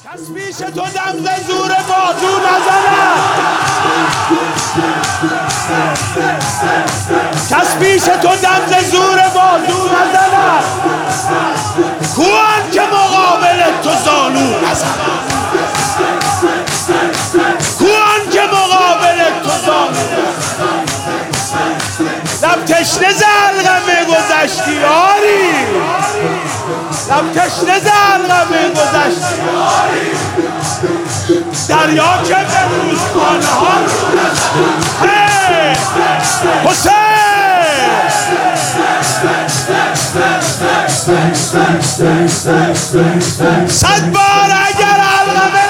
کس پیش تو دم ز زور بازو نزند، کس پیش تو دم ز زور بازو نزند، کوان که مقابل تو زانو نزند، کوان که مقابل تو زانو نزند. لب تشنه ز علقمه گذشتی آری، لب تشنه ز علقمه گذشتی آری، دریا که به رودخانه ها حسین صد بار اگر علقمه